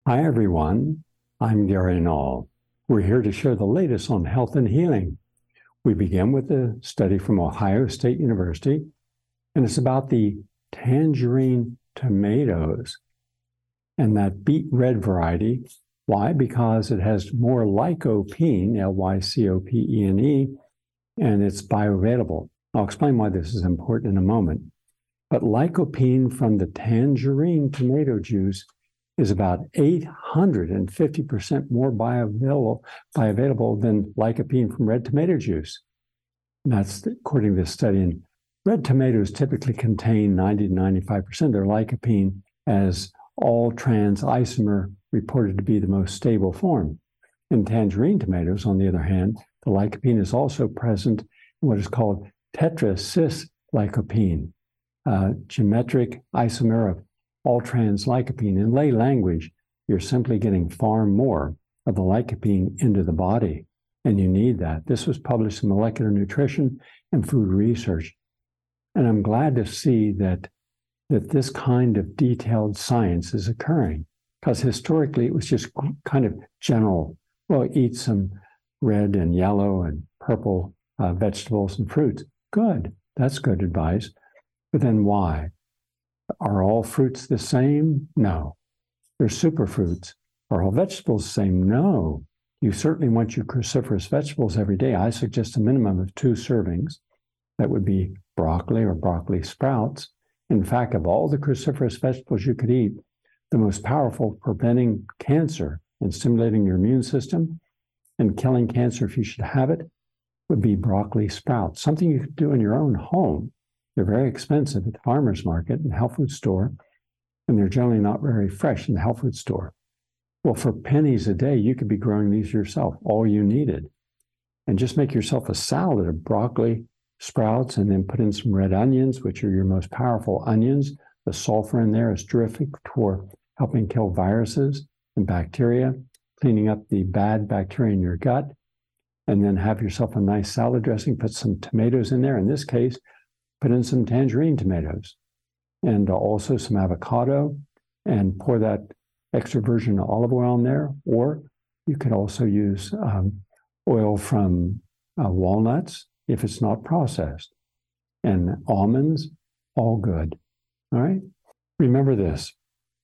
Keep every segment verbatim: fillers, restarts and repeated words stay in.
Hi, everyone. I'm Gary Null. We're here to share the latest on health and healing. We begin with a study from Ohio State University, and it's about the tangerine tomatoes and that beet red variety. Why? Because it has more lycopene, L Y C O P E N E, and it's bioavailable. I'll explain why this is important in a moment. But lycopene from the tangerine tomato juice is about eight hundred fifty percent more bioavailable, bioavailable than lycopene from red tomato juice. And that's according to this study. And red tomatoes typically contain ninety to ninety-five percent of their lycopene as all trans isomer reported to be the most stable form. In tangerine tomatoes, on the other hand, the lycopene is also present in what is called tetracis lycopene, a geometric isomer of all trans lycopene. In lay language, you're simply getting far more of the lycopene into the body, and you need that. This was published in Molecular Nutrition and Food Research. And I'm glad to see that, that this kind of detailed science is occurring, because historically it was just kind of general. Well, eat some red and yellow and purple uh, vegetables and fruits. Good, that's good advice. But then why? Are all fruits the same? No. They're superfruits. Are all vegetables the same? No. You certainly want your cruciferous vegetables every day. I suggest a minimum of two servings. That would be broccoli or broccoli sprouts. In fact, of all the cruciferous vegetables you could eat, the most powerful preventing cancer and stimulating your immune system and killing cancer if you should have it would be broccoli sprouts, something you could do in your own home. They're very expensive at the farmer's market and health food store, and they're generally not very fresh in the health food store. Well, for pennies a day, you could be growing these yourself, all you needed. And just make yourself a salad of broccoli, sprouts, and then put in some red onions, which are your most powerful onions. The sulfur in there is terrific for helping kill viruses and bacteria, cleaning up the bad bacteria in your gut. And then have yourself a nice salad dressing, put some tomatoes in there. In this case, put in some tangerine tomatoes and also some avocado and pour that extra virgin olive oil in there. Or you could also use um, oil from uh, walnuts if it's not processed, and almonds, all good. All right. Remember this,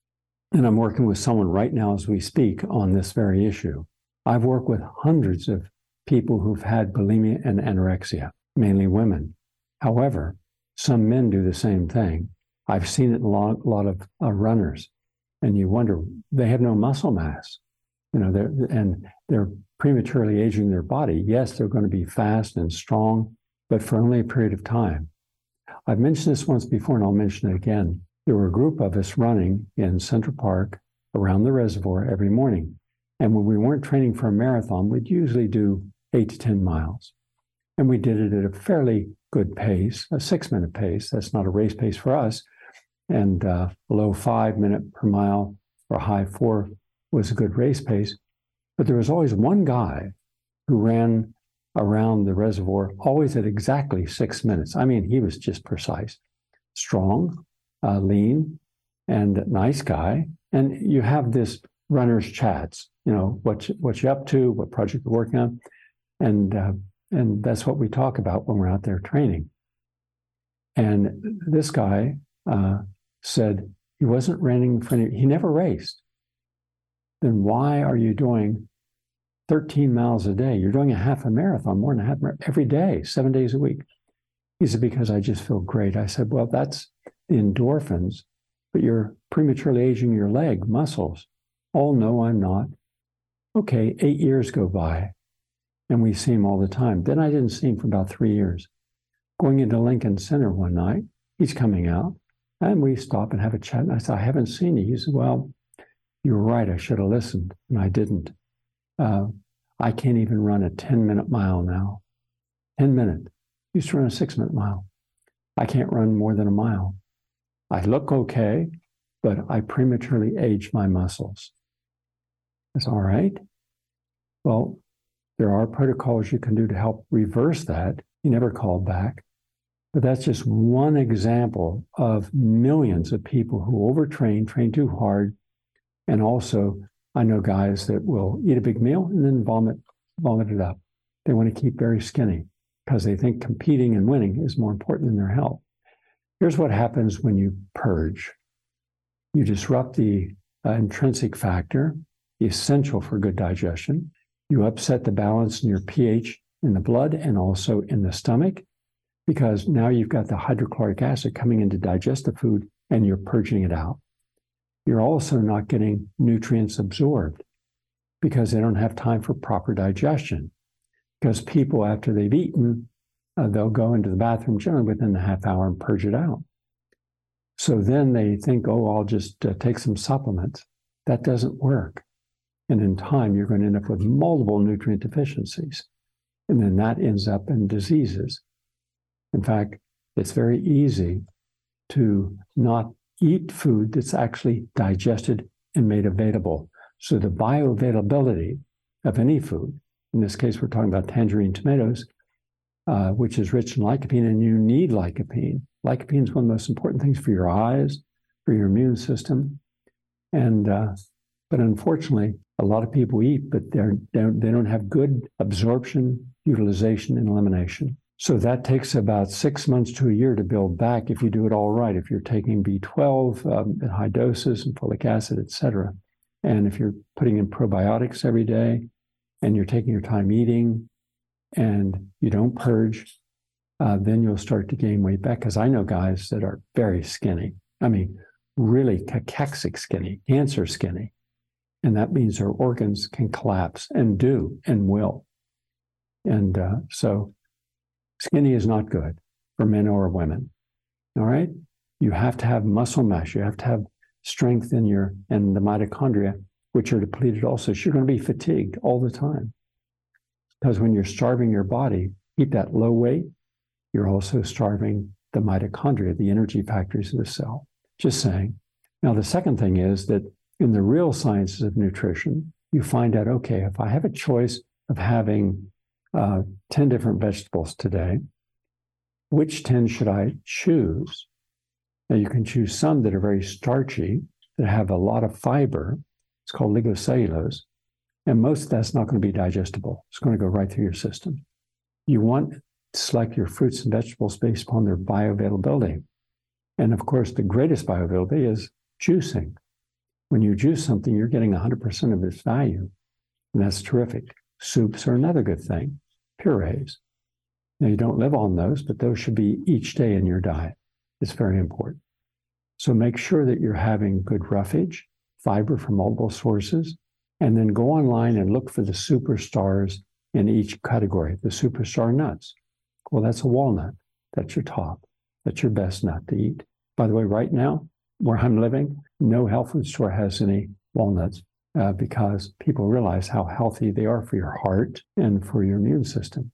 and I'm working with someone right now as we speak on this very issue. I've worked with hundreds of people who've had bulimia and anorexia, mainly women. However, some men do the same thing. I've seen it in a lot, a lot of uh, runners, and you wonder, they have no muscle mass, you know, they're, and they're prematurely aging their body. Yes, they're going to be fast and strong, but for only a period of time. I've mentioned this once before, and I'll mention it again. There were a group of us running in Central Park around the reservoir every morning. And when we weren't training for a marathon, we'd usually do eight to ten miles. And we did it at a fairly good pace, a six-minute pace. That's not a race pace for us. And uh, low five minute per mile or high four was a good race pace. But there was always one guy who ran around the reservoir, always at exactly six minutes. I mean, he was just precise, strong, uh, lean, and nice guy. And you have this runner's chats, you know, what, you, what you're up to, what project you're working on. And uh, And that's what we talk about when we're out there training. And this guy uh, said he wasn't running for any, he never raced. Then why are you doing thirteen miles a day? You're doing a half a marathon, more than a half marathon, every day, seven days a week. He said, because I just feel great. I said, well, that's the endorphins, but you're prematurely aging your leg muscles. Oh, no, I'm not. Okay, eight years go by. And we see him all the time. Then I didn't see him for about three years. Going into Lincoln Center one night, he's coming out, and we stop and have a chat. And I said, I haven't seen you. He said, well, you were right. I should have listened, and I didn't. Uh, I can't even run a ten-minute mile now. ten minute. Used to run a six-minute mile. I can't run more than a mile. I look okay, but I prematurely age my muscles. That's all right. Well, there are protocols you can do to help reverse that. He never called back. But that's just one example of millions of people who overtrain, train too hard, And also, I know guys that will eat a big meal and then vomit, vomit it up. They want to keep very skinny because they think competing and winning is more important than their health. Here's what happens when you purge. You disrupt the uh, intrinsic factor, essential for good digestion. You upset the balance in your pH in the blood and also in the stomach, because now you've got the hydrochloric acid coming in to digest the food and you're purging it out. You're also not getting nutrients absorbed because they don't have time for proper digestion. Because people, after they've eaten, uh, they'll go into the bathroom generally within a half hour and purge it out. So then they think, oh, I'll just uh, take some supplements. That doesn't work. And in time, you're going to end up with multiple nutrient deficiencies. And then that ends up in diseases. In fact, it's very easy to not eat food that's actually digested and made available. So the bioavailability of any food, in this case, we're talking about tangerine tomatoes, uh, which is rich in lycopene, and you need lycopene. Lycopene is one of the most important things for your eyes, for your immune system. And, uh, but unfortunately, a lot of people eat, but they're, they're, they don't have good absorption, utilization, and elimination. So that takes about six months to a year to build back if you do it all right. If you're taking B twelve um, at high doses and folic acid, et cetera. And if you're putting in probiotics every day and you're taking your time eating and you don't purge, uh, then you'll start to gain weight back. Because I know guys that are very skinny. I mean, really cachexic skinny, cancer skinny. And that means their organs can collapse and do and will. And uh, so skinny is not good for men or women. All right? You have to have muscle mass. You have to have strength in your and the mitochondria, which are depleted also. So you're going to be fatigued all the time. Because when you're starving your body, keep that low weight, you're also starving the mitochondria, the energy factories of the cell. Just saying. Now, the second thing is that in the real sciences of nutrition, you find out, okay, if I have a choice of having uh, ten different vegetables today, which ten should I choose? Now, you can choose some that are very starchy, that have a lot of fiber. It's called ligocellulose. And most of that's not going to be digestible. It's going to go right through your system. You want to select your fruits and vegetables based upon their bioavailability. And of course, the greatest bioavailability is juicing. When you juice something, you're getting one hundred percent of its value. And that's terrific. Soups are another good thing. Purees. Now, you don't live on those, but those should be each day in your diet. It's very important. So make sure that you're having good roughage, fiber from multiple sources, and then go online and look for the superstars in each category, the superstar nuts. Well, that's a walnut. That's your top. That's your best nut to eat. By the way, right now, where I'm living, no health food store has any walnuts uh, because people realize how healthy they are for your heart and for your immune system.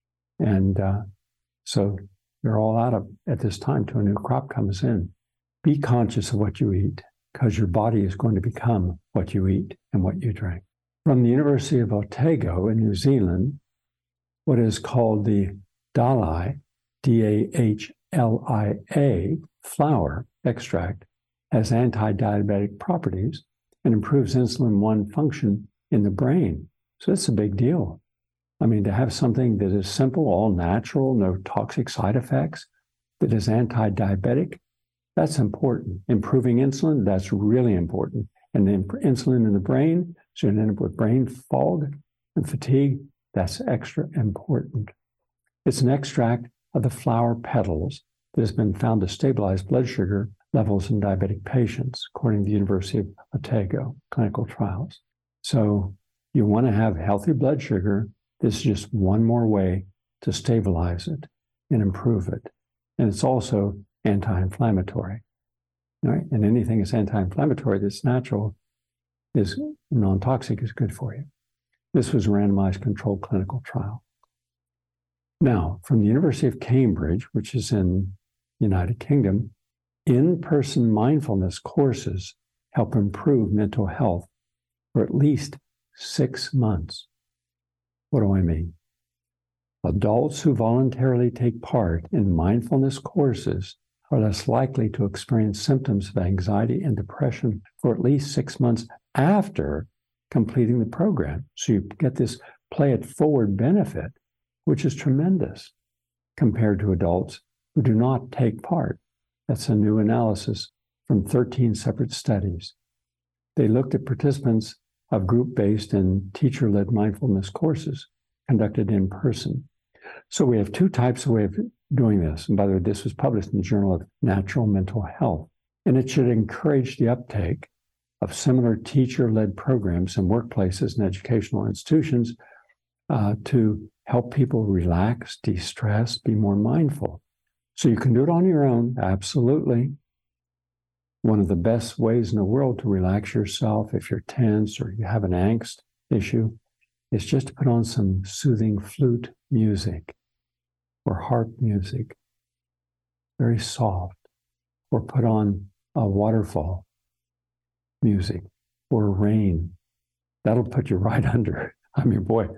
And uh, so they're all out of at this time till a new crop comes in. Be conscious of what you eat because your body is going to become what you eat and what you drink. From the University of Otago in New Zealand, what is called the Dahlia, D A H L I A, flower extract has anti-diabetic properties and improves insulin one function in the brain. So that's a big deal. I mean, to have something that is simple, all natural, no toxic side effects, that is anti-diabetic, that's important. Improving insulin, that's really important. And then insulin in the brain, so you end up with brain fog and fatigue, that's extra important. It's an extract of the flower petals that has been found to stabilize blood sugar levels in diabetic patients, according to the University of Otago clinical trials. So you want to have healthy blood sugar. This is just one more way to stabilize it and improve it. And it's also anti-inflammatory. Right? And anything that's anti-inflammatory that's natural is non-toxic is good for you. This was a randomized controlled clinical trial. Now, from the University of Cambridge, which is in the United Kingdom, in-person mindfulness courses help improve mental health for at least six months. What do I mean? Adults who voluntarily take part in mindfulness courses are less likely to experience symptoms of anxiety and depression for at least six months after completing the program. So you get this play it forward benefit, which is tremendous compared to adults who do not take part. That's a new analysis from thirteen separate studies. They looked at participants of group-based and teacher-led mindfulness courses conducted in person. So we have two types of way of doing this. And by the way, this was published in the Journal of Natural Mental Health. And it should encourage the uptake of similar teacher-led programs in workplaces and educational institutions uh, to help people relax, de-stress, be more mindful. So you can do it on your own, absolutely. One of the best ways in the world to relax yourself if you're tense or you have an angst issue is just to put on some soothing flute music or harp music, very soft, or put on a waterfall music or rain. That'll put you right under. I mean, boy,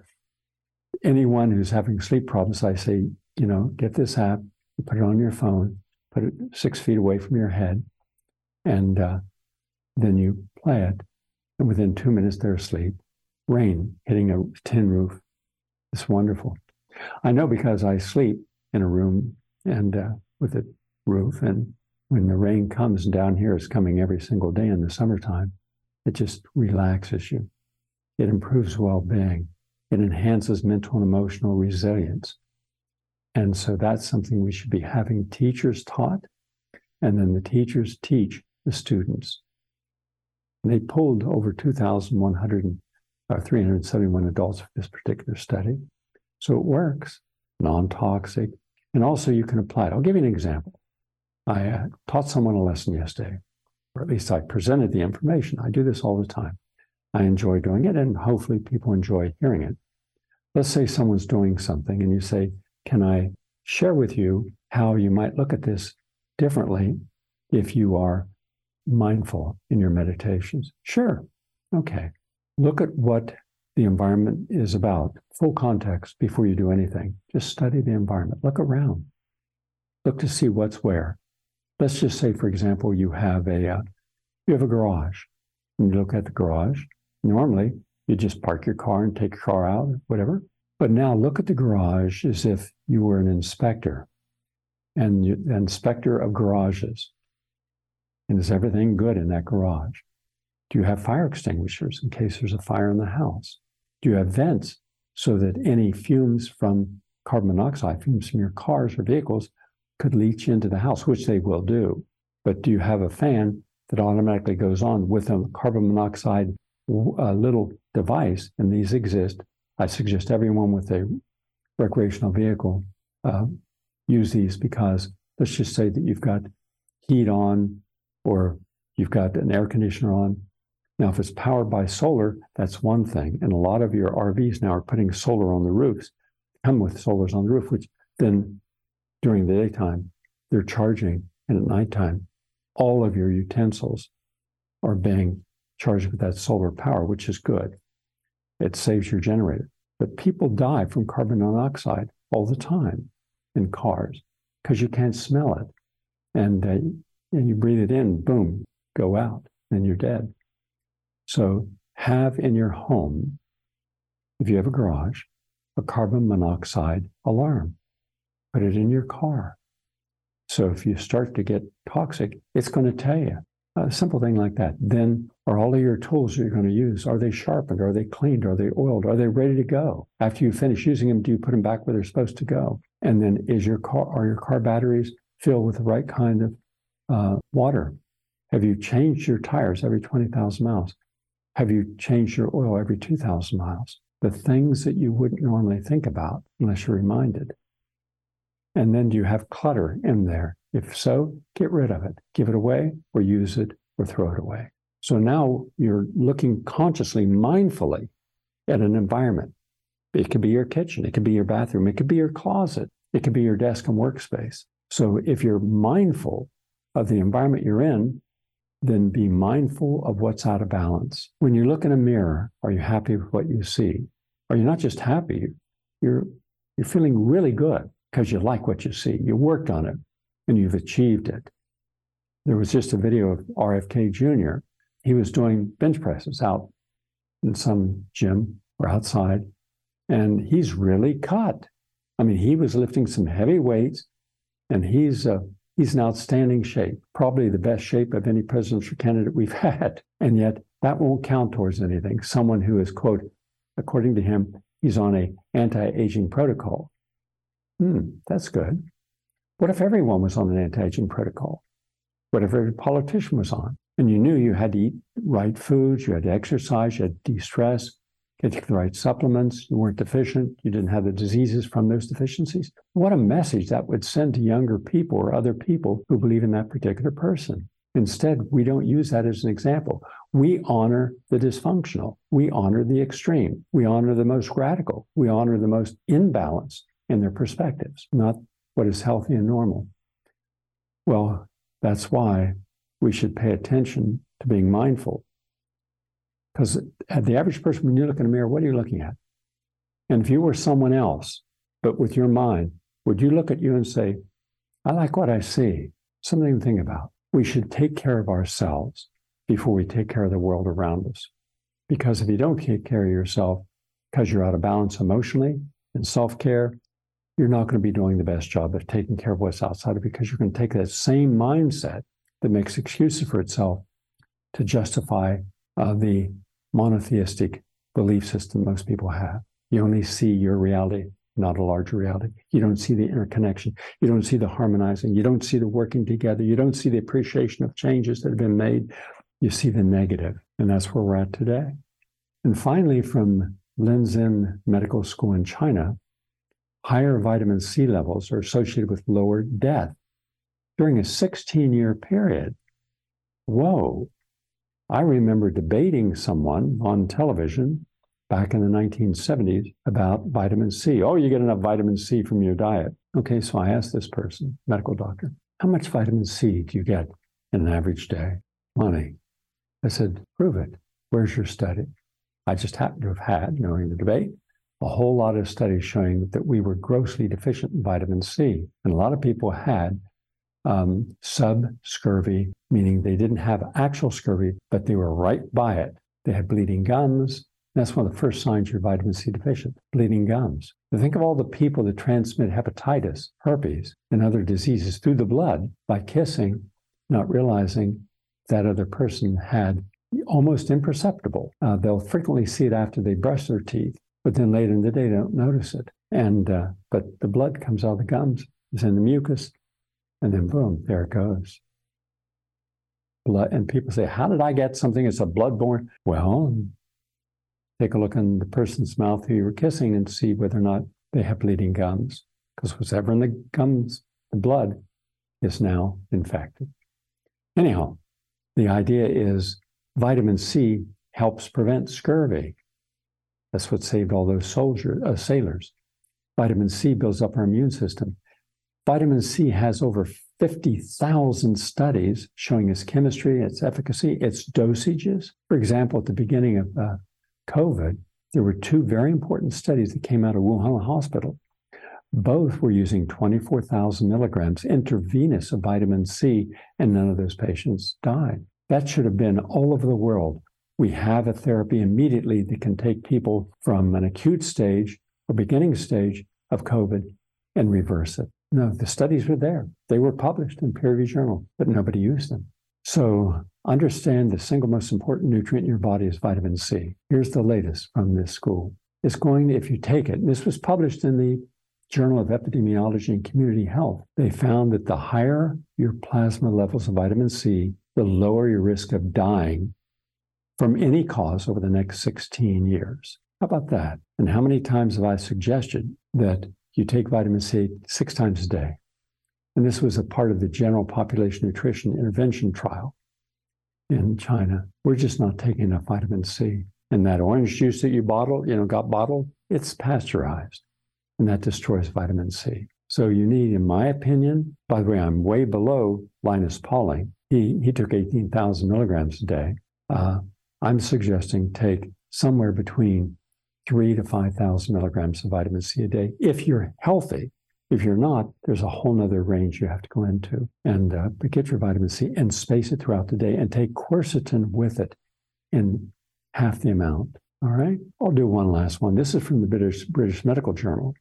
anyone who's having sleep problems, I say, you know, get this app, you put it on your phone, put it six feet away from your head, and uh, then you play it, and within two minutes they're asleep. Rain hitting a tin roof. It's wonderful. I know because I sleep in a room and uh, with a roof, and when the rain comes down here, it's coming every single day in the summertime, it just relaxes you. It improves well-being. It enhances mental and emotional resilience. And so that's something we should be having teachers taught, and then the teachers teach the students. And they pulled over two thousand one hundred, or three hundred seventy-one adults for this particular study. So it works, non-toxic, and also you can apply it. I'll give you an example. I uh, taught someone a lesson yesterday, or at least I presented the information. I do this all the time. I enjoy doing it, and hopefully people enjoy hearing it. Let's say someone's doing something, and you say, can I share with you how you might look at this differently if you are mindful in your meditations? Sure. Okay. Look at what the environment is about, full context before you do anything. Just study the environment. Look around. Look to see what's where. Let's just say, for example, you have a uh, you have a garage, and you look at the garage. Normally, you just park your car and take your car out, whatever. But now look at the garage as if you were an inspector, and you, an inspector of garages. And is everything good in that garage? Do you have fire extinguishers in case there's a fire in the house? Do you have vents so that any fumes from carbon monoxide, fumes from your cars or vehicles, could leach into the house, which they will do? But do you have a fan that automatically goes on with a carbon monoxide uh, little device? And these exist. I suggest everyone with a recreational vehicle uh, use these, because let's just say that you've got heat on or you've got an air conditioner on. Now, if it's powered by solar, that's one thing. And a lot of your R Vs now are putting solar on the roofs, come with solars on the roof, which then during the daytime, they're charging. And at nighttime, all of your utensils are being charged with that solar power, which is good. It saves your generator. But people die from carbon monoxide all the time in cars because you can't smell it. And, uh, and you breathe it in, boom, go out, and you're dead. So have in your home, if you have a garage, a carbon monoxide alarm. Put it in your car. So if you start to get toxic, it's going to tell you. A simple thing like that. Then are all of your tools you're going to use, are they sharpened? Are they cleaned? Are they oiled? Are they ready to go? After you finish using them, do you put them back where they're supposed to go? And then is your car, are your car batteries filled with the right kind of uh, water? Have you changed your tires every twenty thousand miles? Have you changed your oil every two thousand miles? The things that you wouldn't normally think about unless you're reminded. And then do you have clutter in there? If so, get rid of it. Give it away or use it or throw it away. So now you're looking consciously, mindfully at an environment. It could be your kitchen. It could be your bathroom. It could be your closet. It could be your desk and workspace. So if you're mindful of the environment you're in, then be mindful of what's out of balance. When you look in a mirror, are you happy with what you see? Are you not just happy? You're, you're feeling really good because you like what you see. You worked on it. and you've achieved it. There was just a video of R F K Junior He was doing bench presses out in some gym or outside, and he's really cut. I mean, he was lifting some heavy weights, and he's uh, he's in outstanding shape, probably the best shape of any presidential candidate we've had. And yet that won't count towards anything. Someone who is, quote, according to him, he's on a anti-aging protocol. Hmm, that's good. What if everyone was on an anti-aging protocol? What if every politician was on? And you knew you had to eat right foods, you had to exercise, you had to de-stress, you had to take the right supplements, you weren't deficient, you didn't have the diseases from those deficiencies. What a message that would send to younger people or other people who believe in that particular person. Instead, we don't use that as an example. We honor the dysfunctional. We honor the extreme. We honor the most radical. We honor the most imbalanced in their perspectives, not what is healthy and normal. Well, that's why we should pay attention to being mindful. Because the average person, when you look in a mirror, what are you looking at? And if you were someone else, but with your mind, would you look at you and say, I like what I see? Something to think about. We should take care of ourselves before we take care of the world around us. Because if you don't take care of yourself because you're out of balance emotionally and self-care, you're not going to be doing the best job of taking care of what's outside of it, because you're going to take that same mindset that makes excuses for itself to justify uh, the monotheistic belief system most people have. You only see your reality, not a larger reality. You don't see the interconnection. You don't see the harmonizing. You don't see the working together. You don't see the appreciation of changes that have been made. You see the negative, and that's where we're at today. And finally, from Linzhen Medical School in China, higher vitamin C levels are associated with lower death during a sixteen-year period. Whoa. I remember debating someone on television back in the nineteen seventies about vitamin C. Oh, you get enough vitamin C from your diet. Okay, so I asked this person, medical doctor, how much vitamin C do you get in an average day? Money. I said, prove it. Where's your study? I just happened to have had, knowing the debate, a whole lot of studies showing that we were grossly deficient in vitamin C. And a lot of people had um, sub-scurvy, meaning they didn't have actual scurvy, but they were right by it. They had bleeding gums. That's one of the first signs you're vitamin C deficient, bleeding gums. Now think of all the people that transmit hepatitis, herpes, and other diseases through the blood by kissing, not realizing that other person had almost imperceptible. Uh, they'll frequently see it after they brush their teeth, but then later in the day, they don't notice it. And uh, but the blood comes out of the gums, it's in the mucus, and then boom, there it goes. Blood, and people say, how did I get something that's a bloodborne? Well, take a look in the person's mouth who you were kissing and see whether or not they have bleeding gums, because whatever in the gums, the blood, is now infected. Anyhow, the idea is vitamin C helps prevent scurvy. That's what saved all those soldiers, uh, sailors. Vitamin C builds up our immune system. Vitamin C has over fifty thousand studies showing its chemistry, its efficacy, its dosages. For example, at the beginning of uh, COVID, there were two very important studies that came out of Wuhan Hospital. Both were using twenty-four thousand milligrams intravenous of vitamin C, and none of those patients died. That should have been all over the world. We have a therapy immediately that can take people from an acute stage or beginning stage of COVID and reverse it. No, the studies were there. They were published in peer-reviewed journal, but nobody used them. So understand the single most important nutrient in your body is vitamin C. Here's the latest from this school. It's going, if you take it, and this was published in the Journal of Epidemiology and Community Health, they found that the higher your plasma levels of vitamin C, the lower your risk of dying from any cause over the next sixteen years. How about that? And how many times have I suggested that you take vitamin C six times a day? And this was a part of the general population nutrition intervention trial in China. We're just not taking enough vitamin C. And that orange juice that you bottle, you know, got bottled, it's pasteurized. And that destroys vitamin C. So you need, in my opinion, by the way, I'm way below Linus Pauling. He, he took eighteen thousand milligrams a day. Uh, I'm suggesting take somewhere between three to five thousand milligrams of vitamin C a day if you're healthy. If you're not, there's a whole nother range you have to go into. And uh, but get your vitamin C and space it throughout the day and take quercetin with it in half the amount. All right. I'll do one last one. This is from the British, British Medical Journal.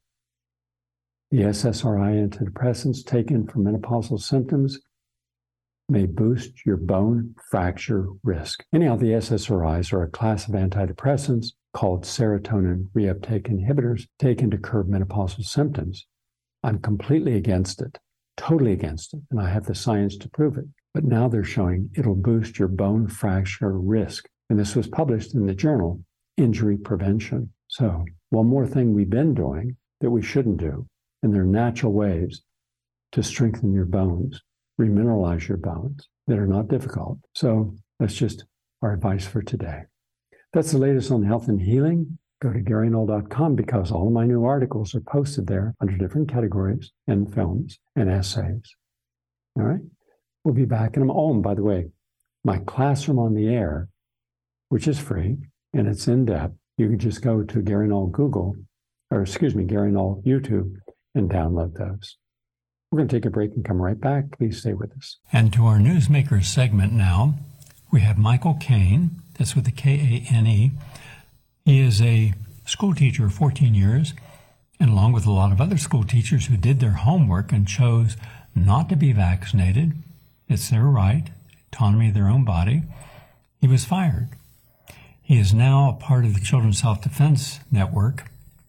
The S S R I antidepressants taken for menopausal symptoms may boost your bone fracture risk. Anyhow, the S S R Is are a class of antidepressants called serotonin reuptake inhibitors taken to curb menopausal symptoms. I'm completely against it, totally against it, and I have the science to prove it. But now they're showing it'll boost your bone fracture risk. And this was published in the journal Injury Prevention. So one more thing we've been doing that we shouldn't do, and there are natural ways to strengthen your bones, remineralize your bones that are not difficult. So that's just our advice for today. That's the latest on health and healing. Go to Gary Null dot com because all of my new articles are posted there under different categories and films and essays. All right. We'll be back in a moment. Oh, and by the way, my Classroom on the Air, which is free and it's in depth, you can just go to Gary Null Google, or excuse me, Gary Null YouTube and download those. We're going to take a break and come right back. Please stay with us. And to our Newsmakers segment now, we have Michael Kane. That's with the K A N E. He is a school teacher of fourteen years, and along with a lot of other school teachers who did their homework and chose not to be vaccinated, it's their right, autonomy of their own body, he was fired. He is now a part of the Children's Self-Defense Network,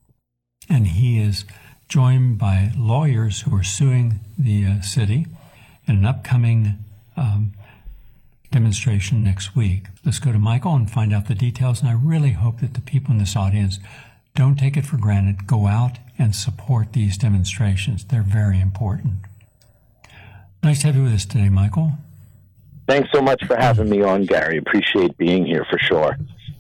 and he is joined by lawyers who are suing the uh, city in an upcoming um, demonstration next week. Let's go to Michael and find out the details, and I really hope that the people in this audience don't take it for granted. Go out and support these demonstrations. They're very important. Nice to have you with us today, Michael. Thanks so much for having me on, Gary. Appreciate being here for sure.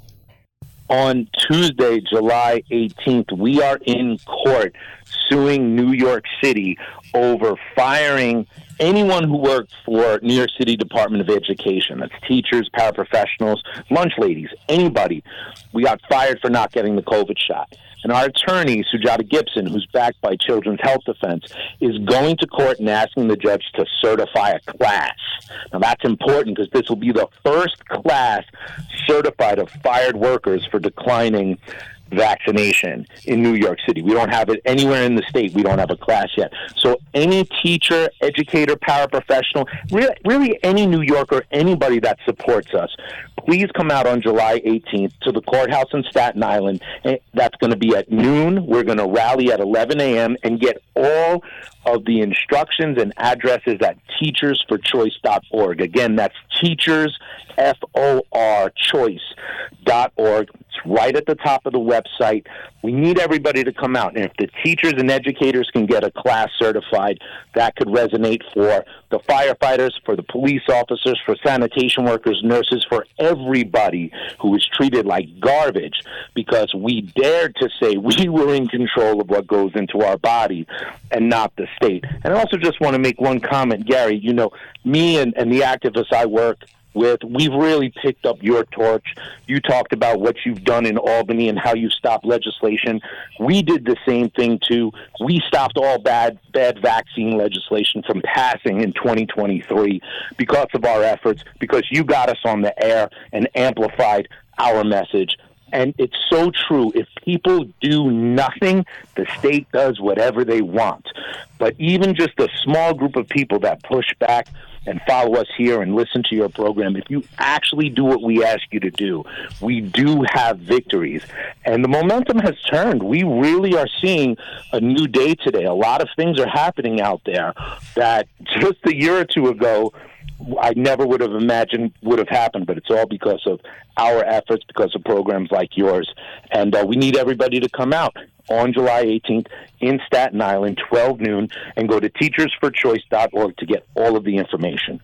On Tuesday, July eighteenth, we are in court suing New York City over firing anyone who worked for New York City Department of Education. That's teachers, paraprofessionals, lunch ladies, anybody. We got fired for not getting the COVID shot. And our attorney, Sujata Gibson, who's backed by Children's Health Defense, is going to court and asking the judge to certify a class. Now, that's important because this will be the first class certified of fired workers for declining vaccination in New York City. We don't have it anywhere in the state. We don't have a class yet. So any teacher, educator, paraprofessional, really, really any New Yorker, anybody that supports us, please come out on July eighteenth to the courthouse in Staten Island. That's going to be at noon. We're going to rally at eleven a.m. and get all of the instructions and addresses at teachers for choice dot org. Again, that's teachers, F O R, choice dot org. It's right at the top of the website. We need everybody to come out. And if the teachers and educators can get a class certified, that could resonate for the firefighters, for the police officers, for sanitation workers, nurses, for everybody who is treated like garbage because we dared to say we were in control of what goes into our body and not the state. And I also just want to make one comment, Gary. You know, me and, and the activists I work with, we've really picked up your torch. You talked about what you've done in Albany and how you stopped legislation. We did the same thing too. We stopped all bad bad vaccine legislation from passing in twenty twenty-three because of our efforts, because you got us on the air and amplified our message. And it's so true. If people do nothing, the state does whatever they want. But even just a small group of people that push back and follow us here and listen to your program, if you actually do what we ask you to do, we do have victories. And the momentum has turned. We really are seeing a new day today. A lot of things are happening out there that just a year or two ago I never would have imagined would have happened, but it's all because of our efforts, because of programs like yours. And uh, we need everybody to come out on July eighteenth in Staten Island, twelve noon, and go to teachers for choice dot org to get all of the information.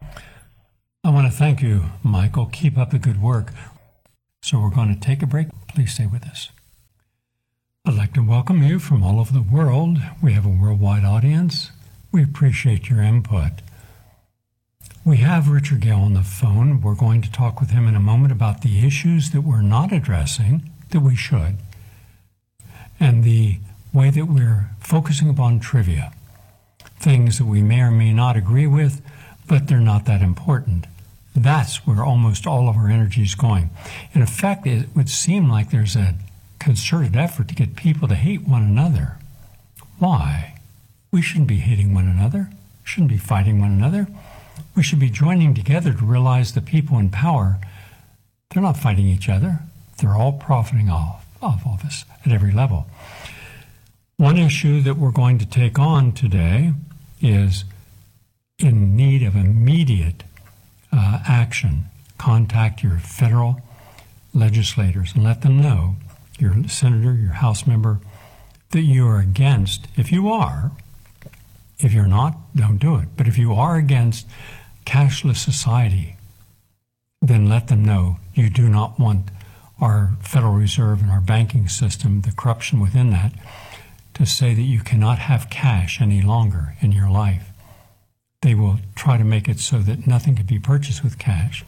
I want to thank you, Michael. Keep up the good work. So we're going to take a break. Please stay with us. I'd like to welcome you from all over the world. We have a worldwide audience. We appreciate your input. We have Richard Gale on the phone. We're going to talk with him in a moment about the issues that we're not addressing that we should. And the way that we're focusing upon trivia, things that we may or may not agree with, but they're not that important. That's where almost all of our energy is going. In effect, it would seem like there's a concerted effort to get people to hate one another. Why? We shouldn't be hating one another, shouldn't be fighting one another. We should be joining together to realize the people in power, they're not fighting each other. They're all profiting off, off of us at every level. One issue that we're going to take on today is in need of immediate uh, action. Contact your federal legislators and let them know, your senator, your House member, that you are against, if you are, if you're not, don't do it. But if you are against cashless society, then let them know you do not want our Federal Reserve and our banking system, the corruption within that, to say that you cannot have cash any longer in your life. They will try to make it so that nothing can be purchased with cash.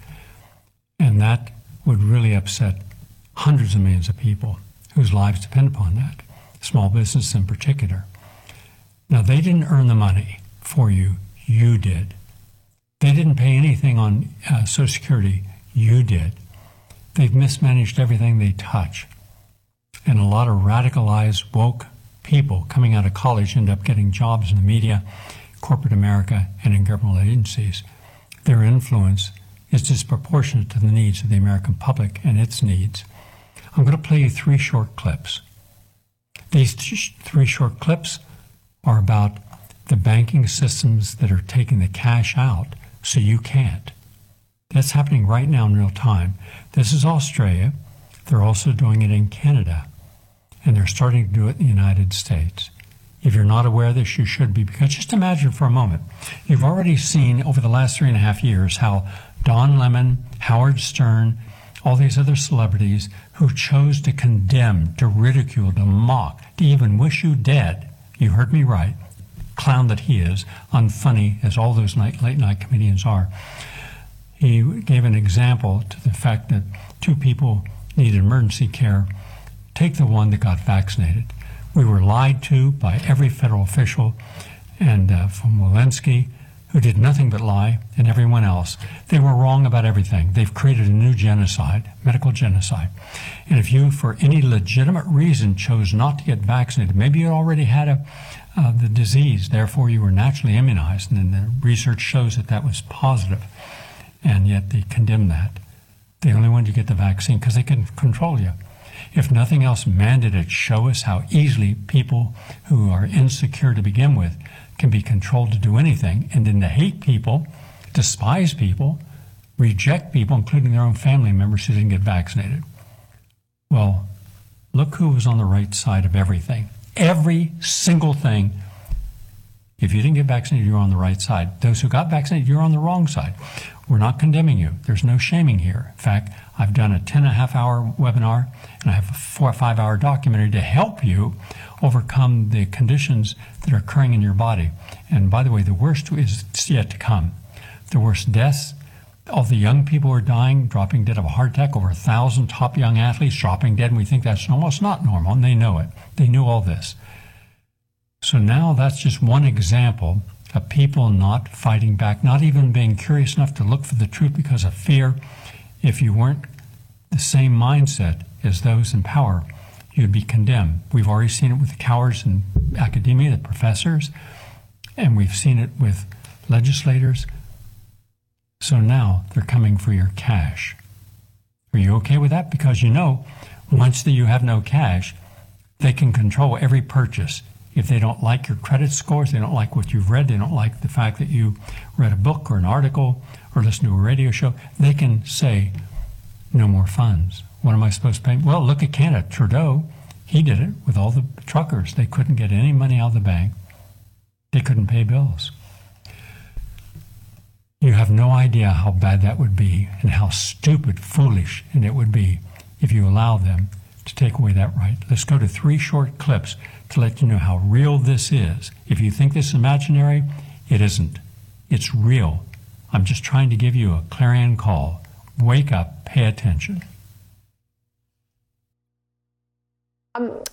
And that would really upset hundreds of millions of people whose lives depend upon that, small business in particular. Now, they didn't earn the money for you. You did. They didn't pay anything on uh, Social Security. You did. They've mismanaged everything they touch. And a lot of radicalized, woke people coming out of college end up getting jobs in the media, corporate America, and in government agencies. Their influence is disproportionate to the needs of the American public and its needs. I'm going to play you three short clips. These th- three short clips are about the banking systems that are taking the cash out so you can't. That's happening right now in real time. This is Australia. They're also doing it in Canada. And they're starting to do it in the United States. If you're not aware of this, you should be, because just imagine for a moment, you've already seen over the last three and a half years how Don Lemon, Howard Stern, all these other celebrities who chose to condemn, to ridicule, to mock, to even wish you dead, you heard me right, clown that he is, unfunny as all those night, late night comedians are. He gave an example to the fact that two people needed emergency care. Take the one that got vaccinated. We were lied to by every federal official, and uh, from Walensky, who did nothing but lie, and everyone else. They were wrong about everything. They've created a new genocide, medical genocide. And if you, for any legitimate reason, chose not to get vaccinated, maybe you already had a, uh, the disease, therefore you were naturally immunized, and then the research shows that that was positive, and yet they condemn that. They only wanted you to get the vaccine because they can control you. If nothing else, mandated show us how easily people who are insecure to begin with can be controlled to do anything, and then to hate people, despise people, reject people, including their own family members who didn't get vaccinated. Well, look who was on the right side of everything. Every single thing. If you didn't get vaccinated, you're on the right side. Those who got vaccinated, you're on the wrong side. We're not condemning you. There's no shaming here. In fact, I've done a ten and a half hour webinar, and I have a four or five hour documentary to help you overcome the conditions that are occurring in your body. And by the way, the worst is yet to come. The worst deaths, all the young people are dying, dropping dead of a heart attack, over a thousand top young athletes dropping dead, and we think that's normal. It's not normal, and they know it. They knew all this. So now that's just one example of people not fighting back, not even being curious enough to look for the truth because of fear. If you weren't the same mindset as those in power, you'd be condemned. We've already seen it with the cowards in academia, the professors, and we've seen it with legislators. So now they're coming for your cash. Are you okay with that? Because you know, once that you have no cash, they can control every purchase. If they don't like your credit scores, they don't like what you've read, they don't like the fact that you read a book or an article or listened to a radio show, they can say, no more funds. What am I supposed to pay? Well, look at Canada. Trudeau, he did it with all the truckers. They couldn't get any money out of the bank. They couldn't pay bills. You have no idea how bad that would be and how stupid, foolish, and it would be if you allow them to take away that right. Let's go to three short clips to let you know how real this is. If you think this is imaginary, it isn't. It's real. I'm just trying to give you a clarion call. Wake up, pay attention. Um,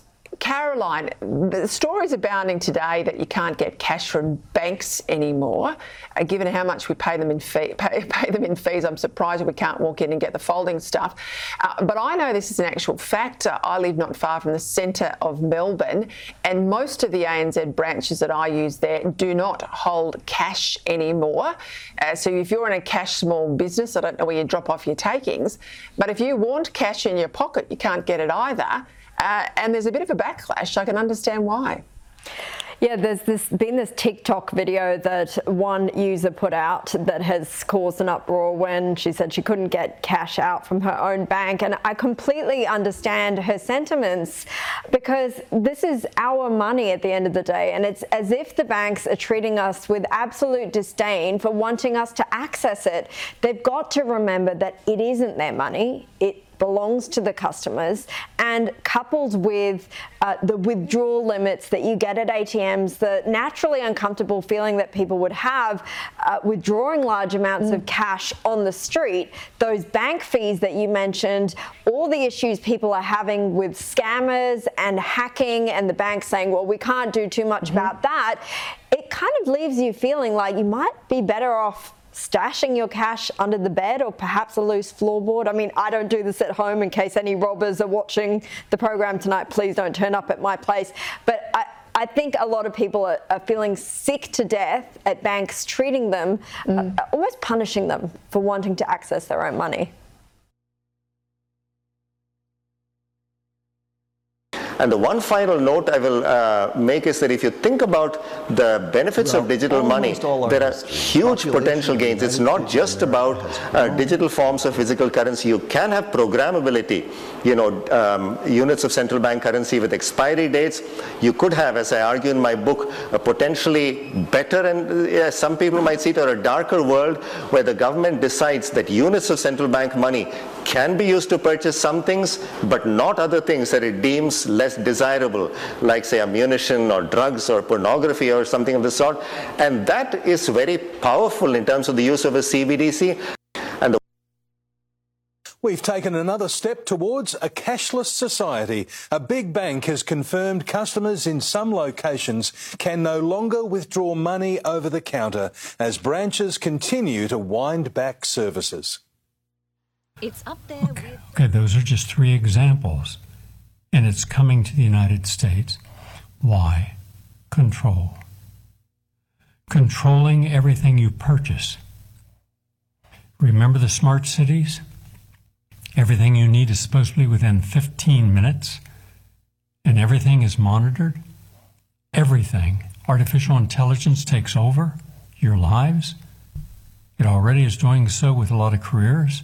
Caroline, the stories abounding today that you can't get cash from banks anymore. Uh, given how much we pay them in fee, pay, pay them in fees, I'm surprised we can't walk in and get the folding stuff. Uh, but I know this is an actual fact. Uh, I live not far from the centre of Melbourne, and most of the A N Z branches that I use there do not hold cash anymore. Uh, so if you're in a cash small business, I don't know where you drop off your takings, but if you want cash in your pocket, you can't get it either. Uh, and there's a bit of a backlash. I can understand why. Yeah, there's this been this TikTok video that one user put out that has caused an uproar when she said she couldn't get cash out from her own bank. And I completely understand her sentiments, because this is our money at the end of the day. And it's as if the banks are treating us with absolute disdain for wanting us to access it. They've got to remember that it isn't their money. It belongs to the customers, and coupled with uh, the withdrawal limits that you get at A T Ms, the naturally uncomfortable feeling that people would have uh, withdrawing large amounts mm. of cash on the street, those bank fees that you mentioned, all the issues people are having with scammers and hacking, and the bank saying, well, we can't do too much mm-hmm. about that, it kind of leaves you feeling like you might be better off stashing your cash under the bed, or perhaps a loose floorboard. I mean, I don't do this at home. In case any robbers are watching the program tonight, please don't turn up at my place. But I, I think a lot of people are, are feeling sick to death at banks treating them, mm. uh, almost punishing them for wanting to access their own money. And the one final note I will uh, make is that if you think about the benefits well, of digital money, there are huge potential gains. It's not just about uh, digital forms of physical currency. You can have programmability, you know, um, units of central bank currency with expiry dates. You could have, as I argue in my book, a potentially better, and uh, some people might see it, or a darker world where the government decides that units of central bank money can be used to purchase some things, but not other things that it deems less desirable, like say ammunition or drugs or pornography or something of the sort. And that is very powerful in terms of the use of a C B D C. And the We've taken another step towards a cashless society. A big bank has confirmed customers in some locations can no longer withdraw money over the counter as branches continue to wind back services. It's up there. Okay, okay, those are just three examples. And it's coming to the United States. Why? Control. Controlling everything you purchase. Remember the smart cities? Everything you need is supposed to be within fifteen minutes, and everything is monitored. Everything. Artificial intelligence takes over your lives. It already is doing so with a lot of careers.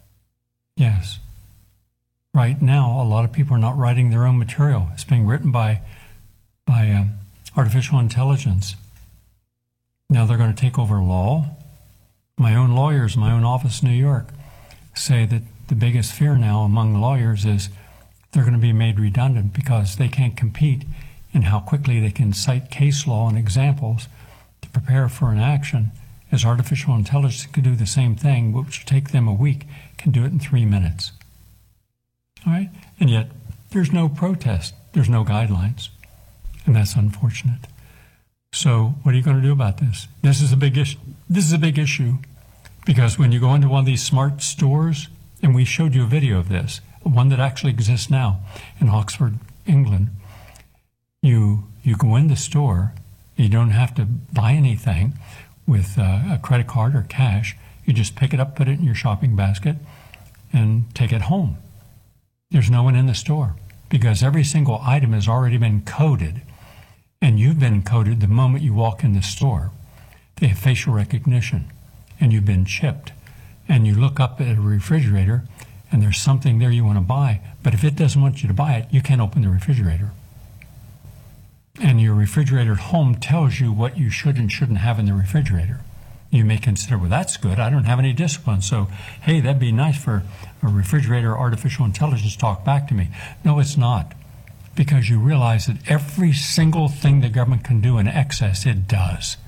Yes. Right now, a lot of people are not writing their own material. It's being written by, by um, artificial intelligence. Now they're going to take over law. My own lawyers, my own office in New York, say that the biggest fear now among lawyers is they're going to be made redundant because they can't compete in how quickly they can cite case law and examples to prepare for an action, as artificial intelligence can do the same thing, which would take them a week, can do it in three minutes. All right? And yet, there's no protest. There's no guidelines. And that's unfortunate. So what are you going to do about this? This is a big issue. This is a big issue because when you go into one of these smart stores, and we showed you a video of this, one that actually exists now in Oxford, England, you you go in the store, you don't have to buy anything with uh, a credit card or cash. You just pick it up, put it in your shopping basket, and take it home. There's no one in the store because every single item has already been coded, and you've been coded the moment you walk in the store. They have facial recognition, and you've been chipped. And you look up at a refrigerator, and there's something there you want to buy, but if it doesn't want you to buy it, you can't open the refrigerator. And your refrigerator at home tells you what you should and shouldn't have in the refrigerator. You may consider, well, that's good. I don't have any discipline. So, hey, that'd be nice for a refrigerator artificial intelligence to talk back to me. No, it's not. Because you realize that every single thing the government can do in excess, it does.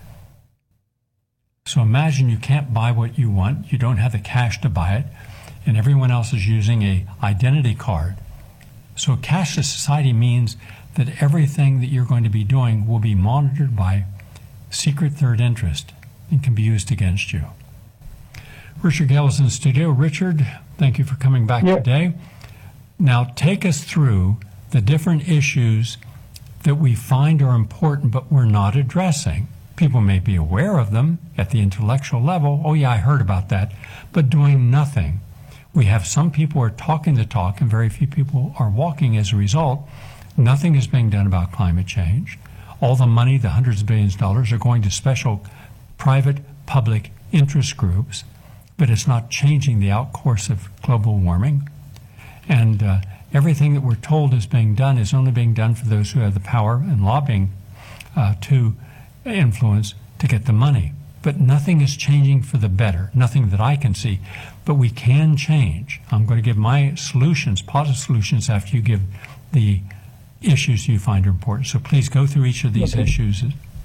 So imagine you can't buy what you want. You don't have the cash to buy it. And everyone else is using a identity card. So a cashless society means that everything that you're going to be doing will be monitored by secret third interest and can be used against you. Richard Gale is in the studio. Richard, thank you for coming back yep. today. Now take us through the different issues that we find are important but we're not addressing. People may be aware of them at the intellectual level. Oh yeah, I heard about that, but doing nothing. We have some people who are talking the talk and very few people are walking as a result. Nothing is being done about climate change. All the money, the hundreds of billions of dollars, are going to special private, public interest groups, but it's not changing the outcourse of global warming. And uh, everything that we're told is being done is only being done for those who have the power and lobbying uh, to influence to get the money. But nothing is changing for the better, nothing that I can see. But we can change. I'm going to give my solutions, positive solutions, after you give the issues you find are important. So please go through each of these okay. issues.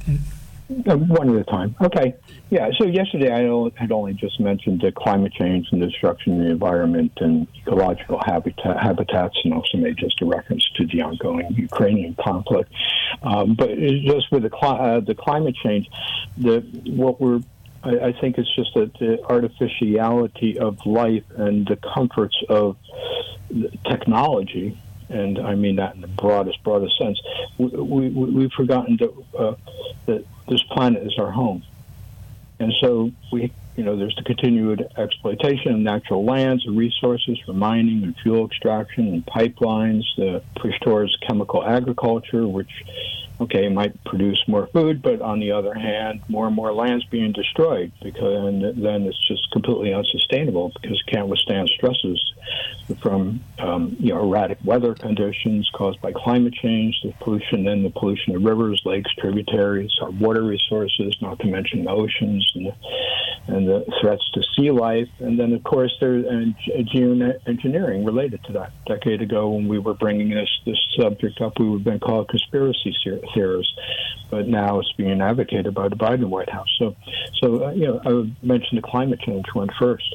One at a time. Okay. Yeah, so yesterday I had only just mentioned the climate change and destruction of the environment and ecological habitat, habitats, and also made just a reference to the ongoing Ukrainian conflict. Um, but it's just with the, cli- uh, the climate change, the what we're I, I think it's just that the artificiality of life and the comforts of technology, and I mean that in the broadest, broadest sense, we, we, we've forgotten that, uh, that this planet is our home. And so we, you know, there's the continued exploitation of natural lands and resources for mining and fuel extraction and pipelines, the push towards chemical agriculture, which, okay, might produce more food, but on the other hand, more and more land's being destroyed, because and then it's just completely unsustainable because it can't withstand stresses from um, you know erratic weather conditions caused by climate change, the pollution, then the pollution of rivers, lakes, tributaries, our water resources, not to mention the oceans, and the, and the threats to sea life, and then of course there's geoengineering related to that. A decade ago, when we were bringing this this subject up, we would have been called conspiracy theorists, but now it's being advocated by the Biden White House. So, so uh, you know, I would mention the climate change one first.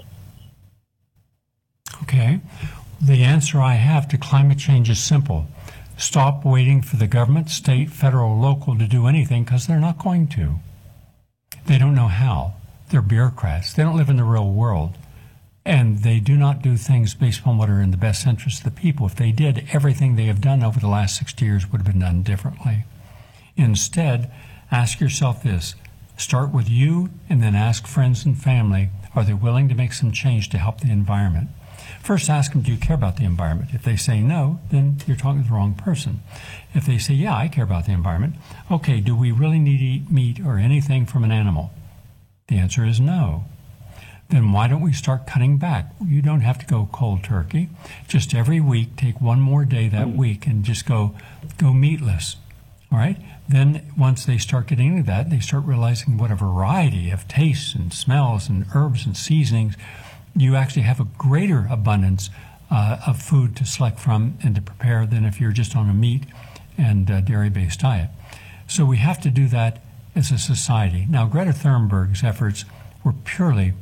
Okay. The answer I have to climate change is simple. Stop waiting for the government, state, federal, local to do anything, because they're not going to. They don't know how. They're bureaucrats. They don't live in the real world. And they do not do things based upon what are in the best interest of the people. If they did, everything they have done over the last sixty years would have been done differently. Instead, ask yourself this. Start with you and then ask friends and family, are they willing to make some change to help the environment? First, ask them, do you care about the environment? If they say no, then you're talking to the wrong person. If they say, yeah, I care about the environment, okay, do we really need to eat meat or anything from an animal? The answer is no. Then why don't we start cutting back? You don't have to go cold turkey. Just every week, take one more day that week and just go, go meatless. All right? Then once they start getting into that, they start realizing what a variety of tastes and smells and herbs and seasonings. You actually have a greater abundance uh, of food to select from and to prepare than if you're just on a meat and uh, dairy-based diet. So we have to do that as a society. Now, Greta Thunberg's efforts were purely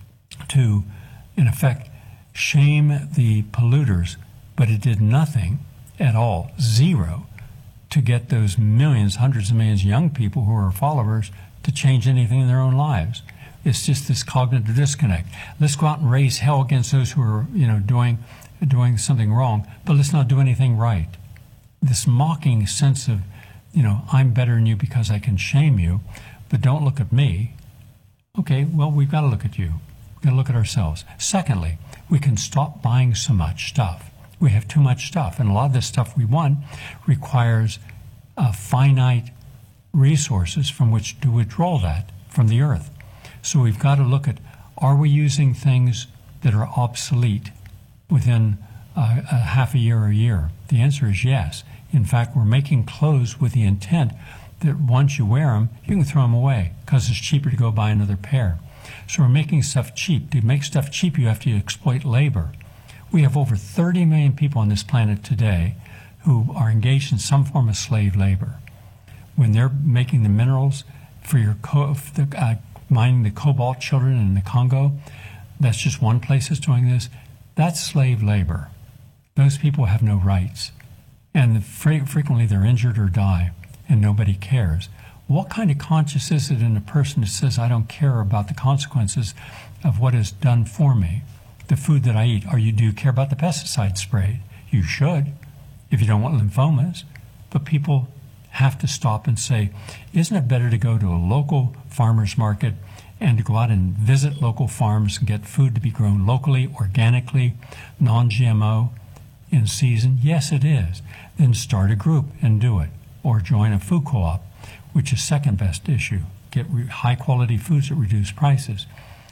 to, in effect, shame the polluters, but it did nothing at all, zero, to get those millions, hundreds of millions of young people who are followers to change anything in their own lives. It's just this cognitive disconnect. Let's go out and raise hell against those who are, you know, doing doing something wrong, but let's not do anything right. This mocking sense of, you know, I'm better than you because I can shame you, but don't look at me. Okay, well, we've got to look at you. We've got to look at ourselves. Secondly, we can stop buying so much stuff. We have too much stuff, and a lot of this stuff we want requires uh, finite resources from which to withdraw that from the earth. So we've got to look at, are we using things that are obsolete within uh, a half a year or a year? The answer is yes. In fact, we're making clothes with the intent that once you wear them, you can throw them away because it's cheaper to go buy another pair. So we're making stuff cheap. To make stuff cheap, you have to exploit labor. We have over thirty million people on this planet today who are engaged in some form of slave labor. When they're making the minerals for your co- the, uh, mining the cobalt children in the Congo, that's just one place that's doing this. That's slave labor. those people have no rights. And fre- frequently they're injured or die, and nobody cares. What kind of conscience is it in a person that says, I don't care about the consequences of what is done for me, the food that I eat? Or you do care about the pesticide sprayed? You should, if you don't want lymphomas. But people have to stop and say, isn't it better to go to a local farmer's market and to go out and visit local farms and get food to be grown locally, organically, non-G M O, in season? Yes, it is. Then start a group and do it. Or join a food co-op, which is second best issue. Get re- high quality foods at reduced prices.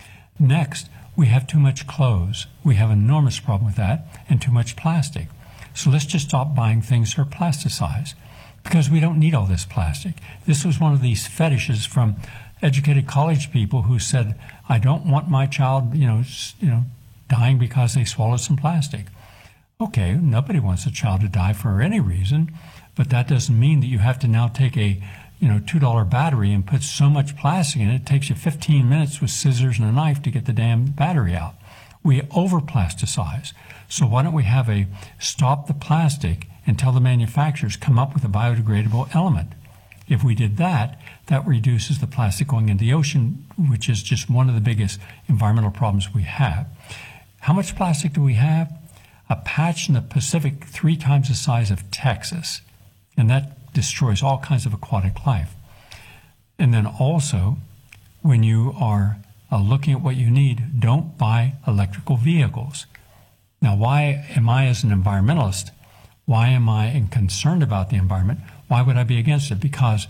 Next, we have too much clothes. We have an enormous problem with that, and too much plastic. So let's just stop buying things that are plasticized, because we don't need all this plastic. This was one of these fetishes from educated college people who said, I don't want my child, you know, you know, dying because they swallowed some plastic. Okay, nobody wants a child to die for any reason, but that doesn't mean that you have to now take a, you know, two dollar battery and put so much plastic in it, it takes you fifteen minutes with scissors and a knife to get the damn battery out. We over-plasticize. So why don't we have a stop the plastic and tell the manufacturers come up with a biodegradable element? If we did that, that reduces the plastic going into the ocean, which is just one of the biggest environmental problems we have. How much plastic do we have? A patch in the Pacific three times the size of Texas, and that destroys all kinds of aquatic life. And then also, when you are uh, looking at what you need, don't buy electrical vehicles. Now, why am I, as an environmentalist, why am I concerned about the environment? Why would I be against it? Because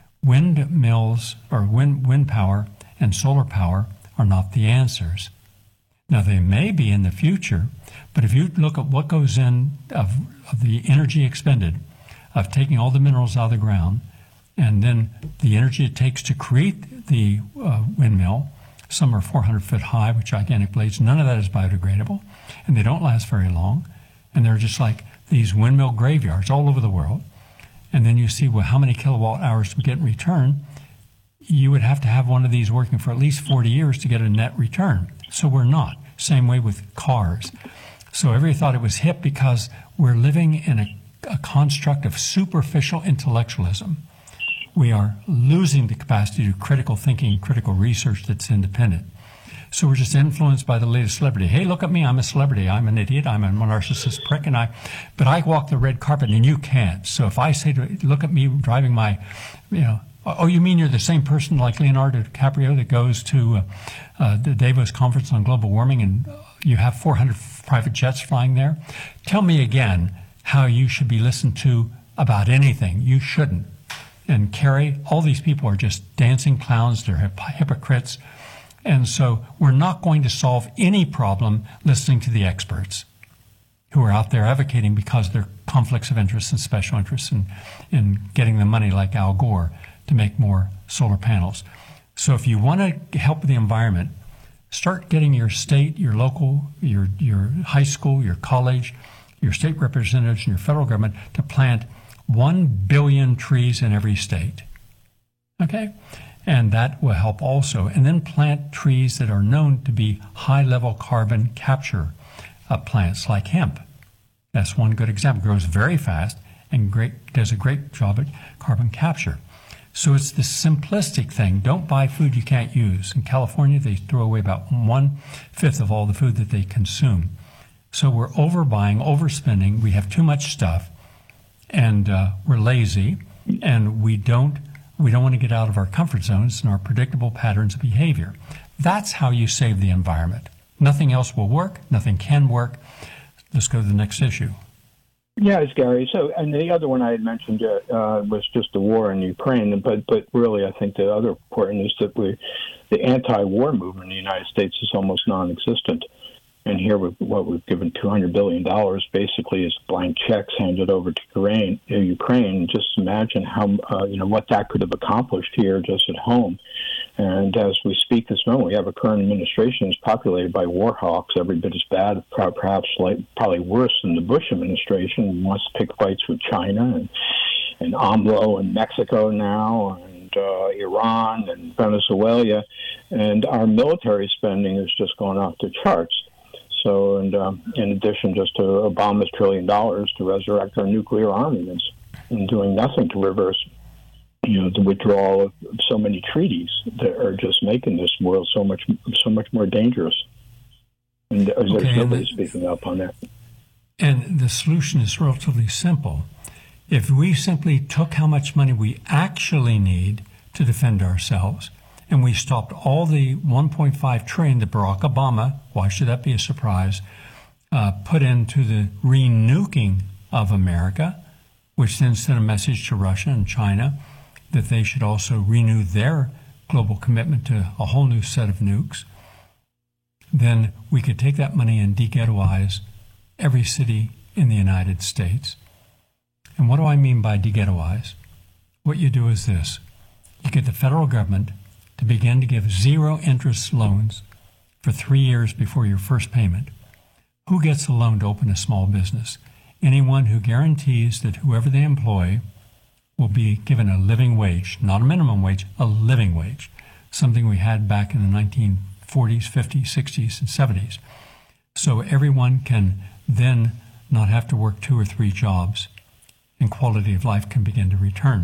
windmills or wind, wind power and solar power are not the answers. Now, they may be in the future, but if you look at what goes in of, of the energy expended, of taking all the minerals out of the ground, and then the energy it takes to create the uh, windmill, some are four hundred foot high with gigantic blades, none of that is biodegradable, and they don't last very long, and they're just like these windmill graveyards all over the world. And then you see, well, how many kilowatt hours do we get in return? You would have to have one of these working for at least forty years to get a net return. So we're not. Same way with cars. So everybody thought it was hip because we're living in a, a construct of superficial intellectualism. We are losing the capacity to do critical thinking and critical research that's independent. So we're just influenced by the latest celebrity. Hey, look at me, I'm a celebrity, I'm an idiot, I'm a narcissist prick, and I, but I walk the red carpet and you can't. So if I say, to look at me driving my, you know, oh, you mean you're the same person like Leonardo DiCaprio that goes to uh, uh, the Davos conference on global warming and you have four hundred private jets flying there? Tell me again how you should be listened to about anything. You shouldn't. And Kerry, all these people are just dancing clowns, they're hip- hypocrites. And so we're not going to solve any problem listening to the experts who are out there advocating because of their conflicts of interest and special interests in, in getting the money like Al Gore to make more solar panels. So if you want to help the environment, start getting your state, your local, your, your high school, your college, your state representatives, and your federal government to plant one billion trees in every state. Okay? And that will help also. And then plant trees that are known to be high-level carbon capture uh, plants like hemp. That's one good example. It grows very fast and great, does a great job at carbon capture. So it's this simplistic thing. Don't buy food you can't use. In California, they throw away about one-fifth of all the food that they consume. So we're overbuying, overspending. We have too much stuff, and uh, we're lazy, and we don't We don't want to get out of our comfort zones and our predictable patterns of behavior. That's how you save the environment. Nothing else will work. Nothing can work. Let's go to the next issue. Yeah, it's Gary. So, and the other one I had mentioned uh, uh, was just the war in Ukraine. But, but really, I think the other important is that we, the anti-war movement in the United States is almost non-existent. And here, we've, what we've given two hundred billion dollars basically is blank checks handed over to Ukraine. Uh, Ukraine. Just imagine how uh, you know what that could have accomplished here just at home. And as we speak this moment, we have a current administration that's populated by war hawks, every bit as bad, perhaps like, probably worse than the Bush administration, who wants to pick fights with China and, and AMLO and Mexico now, and uh, Iran and Venezuela. And our military spending has just gone off the charts. So, and um, in addition, just to Obama's trillion dollars to resurrect our nuclear armaments, and doing nothing to reverse, you know, the withdrawal of so many treaties that are just making this world so much, so much more dangerous. And there's okay, nobody and the, speaking up on that. And the solution is relatively simple. If we simply took how much money we actually need to defend ourselves, and we stopped all the one point five trillion that Barack Obama, why should that be a surprise, uh, put into the re-nuking of America, which then sent a message to Russia and China that they should also renew their global commitment to a whole new set of nukes, then we could take that money and de-ghettoize every city in the United States. And what do I mean by de-ghettoize? What you do is this. You get the federal government to begin to give zero interest loans for three years before your first payment. Who gets a loan to open a small business? Anyone who guarantees that whoever they employ will be given a living wage, not a minimum wage, a living wage, something we had back in the nineteen forties, fifties, sixties, and seventies. So everyone can then not have to work two or three jobs, and quality of life can begin to return.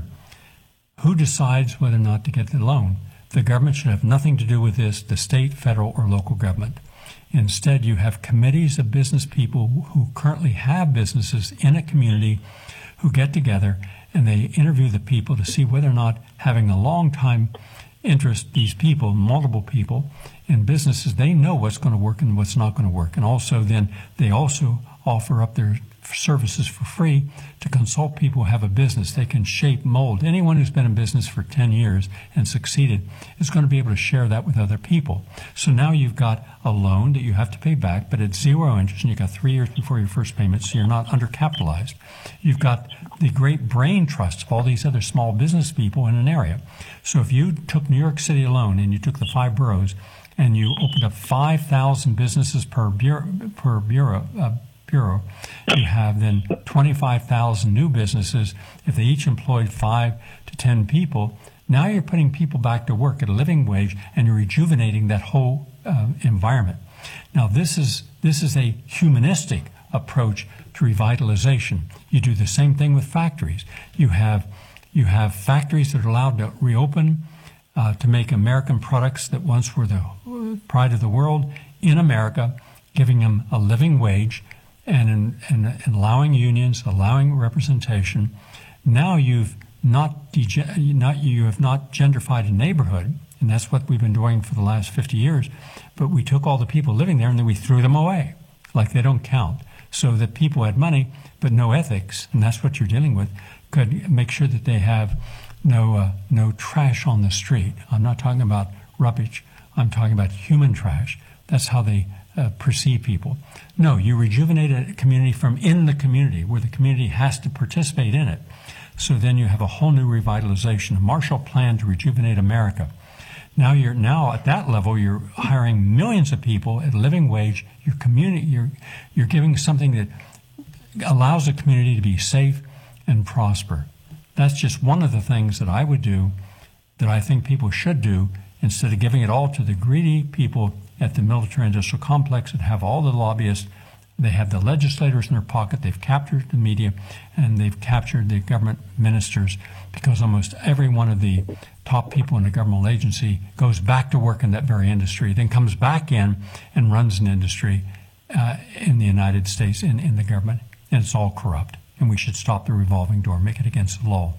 Who decides whether or not to get the loan? The government should have nothing to do with this, the state, federal, or local government. Instead, you have committees of business people who currently have businesses in a community who get together and they interview the people to see whether or not having a long time interest, these people, multiple people in businesses, they know what's going to work and what's not going to work. And also then they also offer up their services for free to consult people who have a business. They can shape, mold. Anyone who's been in business for ten years and succeeded is going to be able to share that with other people. So now you've got a loan that you have to pay back, but it's zero interest, and you've got three years before your first payment, so you're not undercapitalized. You've got the great brain trusts of all these other small business people in an area. So if you took New York City alone and you took the five boroughs and you opened up five thousand businesses per bureau, per bureau, uh, bureau, you have then twenty-five thousand new businesses. If they each employed five to ten people, now you're putting people back to work at a living wage and you're rejuvenating that whole uh, environment. Now this is this is a humanistic approach to revitalization. You do the same thing with factories. You have you have factories that are allowed to reopen uh, to make American products that once were the pride of the world in America, giving them a living wage. And, in, and, and allowing unions, allowing representation. Now you've not, dege- not you have not gentrified a neighborhood, and that's what we've been doing for the last fifty years. But we took all the people living there and then we threw them away, like they don't count. So that people had money but no ethics, and that's what you're dealing with, could make sure that they have no uh, no trash on the street. I'm not talking about rubbish. I'm talking about human trash. That's how they uh, perceive people. No, you rejuvenate a community from in the community, where the community has to participate in it. So then you have a whole new revitalization, a Marshall Plan to rejuvenate America. Now you're now at that level, you're hiring millions of people at a living wage. Your community, you're you're giving something that allows a community to be safe and prosper. That's just one of the things that I would do, that I think people should do, instead of giving it all to the greedy people at the military-industrial complex that have all the lobbyists. They have the legislators in their pocket. They've captured the media, and they've captured the government ministers, because almost every one of the top people in a governmental agency goes back to work in that very industry, then comes back in and runs an industry uh, in the United States, in, in the government, and it's all corrupt. And we should stop the revolving door, make it against the law.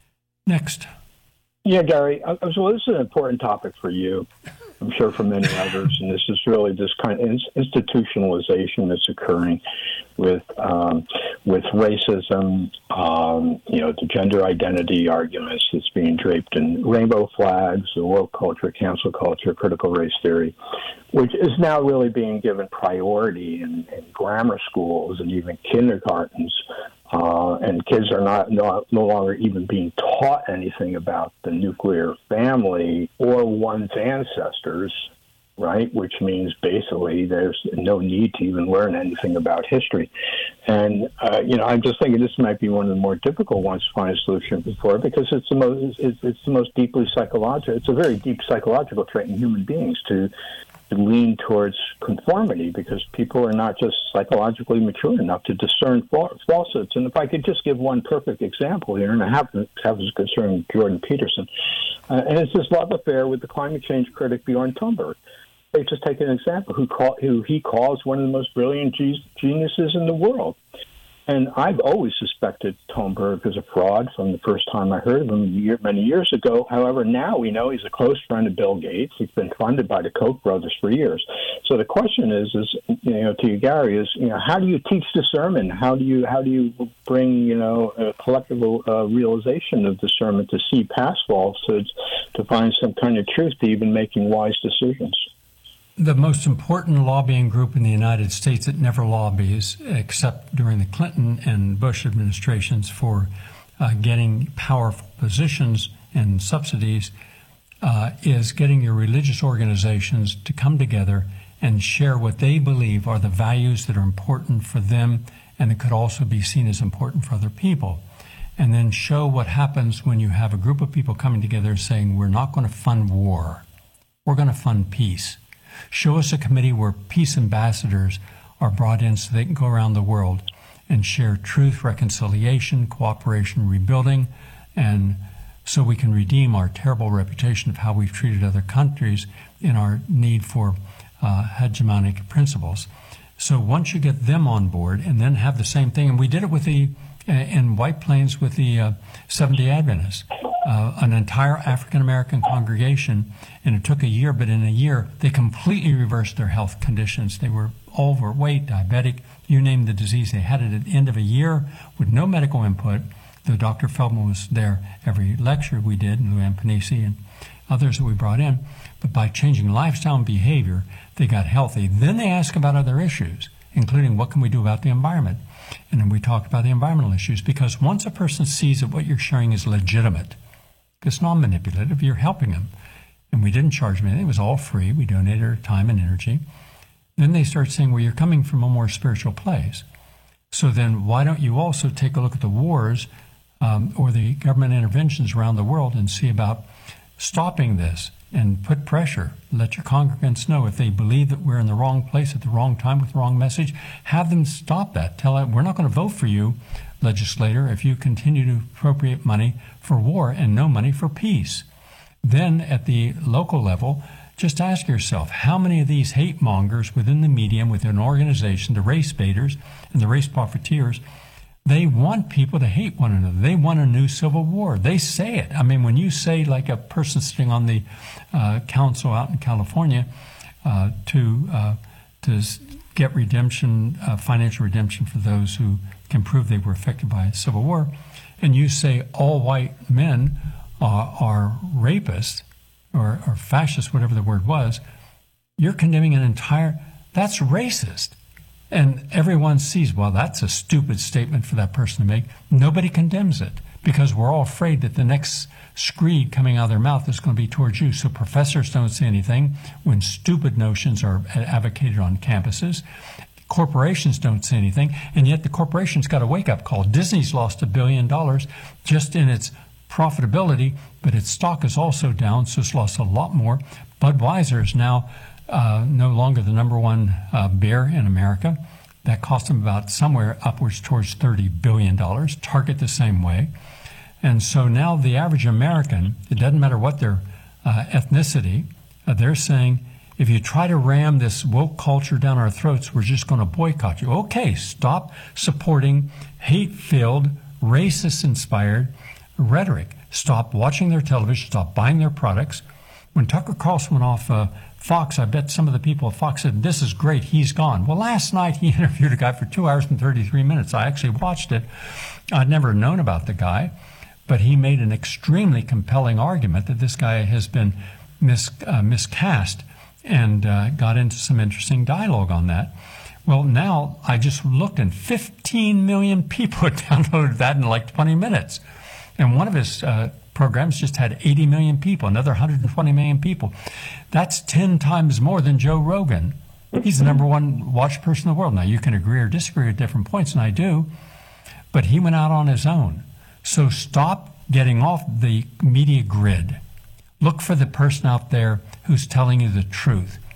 Next. Yeah, Gary, uh, so this is an important topic for you, I'm sure for many others, and this is really this kind of institutionalization that's occurring with um, with racism, um, you know, the gender identity arguments that's being draped in rainbow flags, the woke culture, cancel culture, critical race theory, which is now really being given priority in, in grammar schools and even kindergartens. Uh, and kids are not no, no longer even being taught anything about the nuclear family or one's ancestors, right? Which means basically there's no need to even learn anything about history. And, uh, you know, I'm just thinking this might be one of the more difficult ones to find a solution for, because it's the most, it's, it's the most deeply psychological, it's a very deep psychological trait in human beings to lean towards conformity because people are not just psychologically mature enough to discern falsehoods. And if I could just give one perfect example here, and I have to have this concern Jordan Peterson, uh, and it's his love affair with the climate change critic Bjorn Thunberg. They've just taken an example who, call, who he calls one of the most brilliant geniuses in the world. And I've always suspected Thunberg as a fraud from the first time I heard of him year, many years ago. However, now we know he's a close friend of Bill Gates. He's been funded by the Koch brothers for years. So the question is, is you know, to you, Gary, is you know, how do you teach discernment? How do you how do you bring you know a collective uh, realization of discernment to see past falsehoods, to find some kind of truth to even making wise decisions? The most important lobbying group in the United States that never lobbies, except during the Clinton and Bush administrations for uh, getting powerful positions and subsidies, uh, is getting your religious organizations to come together and share what they believe are the values that are important for them and that could also be seen as important for other people. And then show what happens when you have a group of people coming together saying, we're not going to fund war, we're going to fund peace. Show us a committee where peace ambassadors are brought in so they can go around the world and share truth, reconciliation, cooperation, rebuilding, and so we can redeem our terrible reputation of how we've treated other countries in our need for uh, hegemonic principles. So once you get them on board and then have the same thing, and we did it with the in White Plains with the uh, Seventh-day Adventists, uh, an entire African-American congregation, and it took a year, but in a year, they completely reversed their health conditions. They were overweight, diabetic, you name the disease. They had it at the end of a year with no medical input. Though Doctor Feldman was there every lecture we did, and Luann Panisi and others that we brought in. But by changing lifestyle and behavior, they got healthy. Then they asked about other issues, including what can we do about the environment. And then we talked about the environmental issues, because once a person sees that what you're sharing is legitimate, it's non-manipulative, you're helping them. And we didn't charge them anything. It was all free. We donated our time and energy. Then they start saying, well, you're coming from a more spiritual place. So then why don't you also take a look at the wars um, or the government interventions around the world and see about stopping this and put pressure. Let your congregants know if they believe that we're in the wrong place at the wrong time with the wrong message, have them stop that. Tell them, we're not going to vote for you, legislator, if you continue to appropriate money for war and no money for peace. Then at the local level, just ask yourself, how many of these hate mongers within the media, within an organization, the race baiters and the race profiteers, they want people to hate one another. They want a new civil war. They say it. I mean, when you say, like a person sitting on the uh, council out in California uh, to uh, to get redemption, uh, financial redemption for those who can prove they were affected by a civil war, and you say all white men are, are rapists or, or fascists, whatever the word was, you're condemning an entire, that's racist. And everyone sees, well, that's a stupid statement for that person to make. Nobody condemns it because we're all afraid that the next screed coming out of their mouth is going to be towards you. So professors don't say anything when stupid notions are advocated on campuses. Corporations don't say anything, and yet the corporation's got a wake-up call. Disney's lost a billion dollars just in its profitability, but its stock is also down, so it's lost a lot more. Budweiser is now Uh, no longer the number one uh, beer in America. That cost them about somewhere upwards towards thirty billion dollars. Target the same way. And so now the average American, it doesn't matter what their uh, ethnicity, uh, they're saying, if you try to ram this woke culture down our throats, we're just going to boycott you. Okay, stop supporting hate-filled, racist-inspired rhetoric. Stop watching their television. Stop buying their products. When Tucker Carlson went off uh, Fox, I bet some of the people at Fox said, this is great, he's gone. Well, last night he interviewed a guy for two hours and thirty-three minutes. I actually watched it. I'd never known about the guy, but he made an extremely compelling argument that this guy has been mis, uh, miscast and uh, got into some interesting dialogue on that. Well, now I just looked and fifteen million people downloaded that in like twenty minutes. And one of his uh, programs just had eighty million people, another one hundred twenty million people. That's ten times more than Joe Rogan. He's the number one watched person in the world. Now, you can agree or disagree at different points, and I do, but he went out on his own. So stop getting off the media grid. Look for the person out there who's telling you the truth.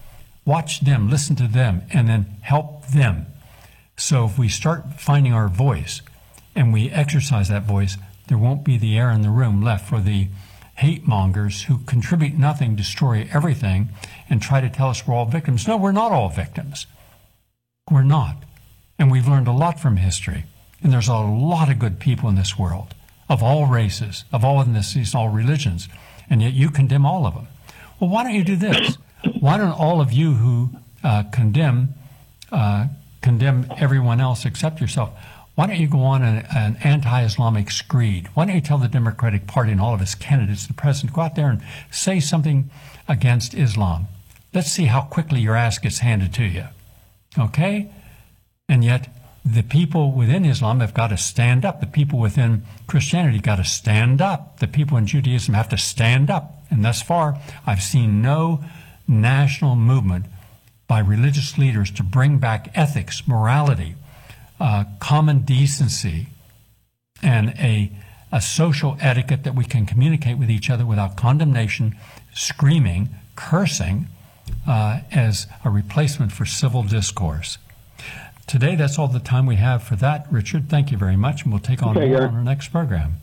watch them, listen to them, and then help them. So if we start finding our voice and we exercise that voice, there won't be the air in the room left for the hate mongers who contribute nothing, destroy everything, and try to tell us we're all victims. No, we're not all victims. We're not. And we've learned a lot from history. And there's a lot of good people in this world, of all races, of all ethnicities, all religions, and yet you condemn all of them. Well, why don't you do this? Why don't all of you who uh, condemn uh, condemn everyone else except yourself, why don't you go on an, an anti-Islamic screed? Why don't you tell the Democratic Party and all of its candidates, the president, go out there and say something against Islam. Let's see how quickly your ass gets handed to you. Okay? And yet, the people within Islam have got to stand up. The people within Christianity got to stand up. The people in Judaism have to stand up. And thus far, I've seen no national movement by religious leaders to bring back ethics, morality, uh, common decency, and a, a social etiquette that we can communicate with each other without condemnation, screaming, cursing, uh, as a replacement for civil discourse. Today, that's all the time we have for that, Richard. Thank you very much, and we'll take on okay, more yeah. on our next program.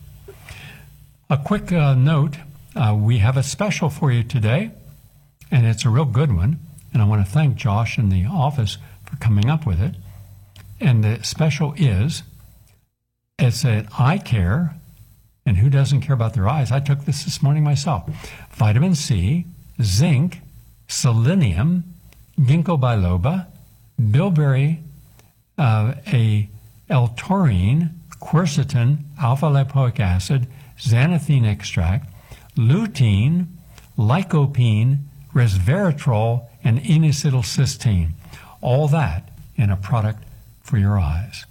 A quick uh, note, uh, we have a special for you today, and it's a real good one, and I want to thank Josh and the office for coming up with it. And the special is, it's an eye care, and who doesn't care about their eyes? I took this this morning myself. Vitamin C, zinc, selenium, ginkgo biloba, bilberry, uh, a L-taurine, quercetin, alpha-lipoic acid, xanthine extract, lutein, lycopene, resveratrol, and N-acetylcysteine. All that in a product for your eyes.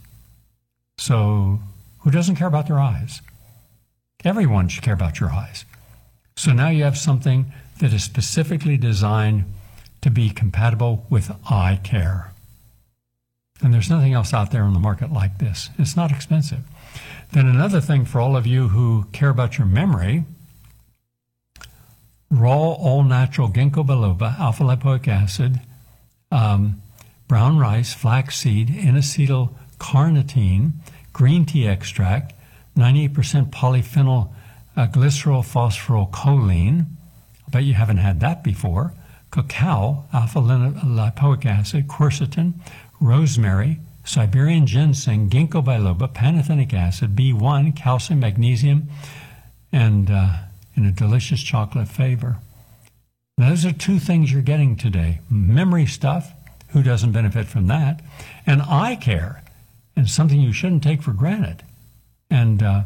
So who doesn't care about their eyes? Everyone should care about your eyes. So now you have something that is specifically designed to be compatible with eye care. And there's nothing else out there on the market like this. It's not expensive. Then another thing for all of you who care about your memory, raw all-natural ginkgo biloba, alpha-lipoic acid, um, brown rice, flaxseed, N-acetyl carnitine, green tea extract, ninety-eight percent polyphenol uh, glycerol phosphorylcholine. I bet you haven't had that before. Cacao, alpha-lipoic acid, quercetin, rosemary, Siberian ginseng, ginkgo biloba, pantothenic acid, B one, calcium, magnesium, and uh, in a delicious chocolate flavor. Those are two things you're getting today. Memory stuff, who doesn't benefit from that? And eye care, and something you shouldn't take for granted. And uh,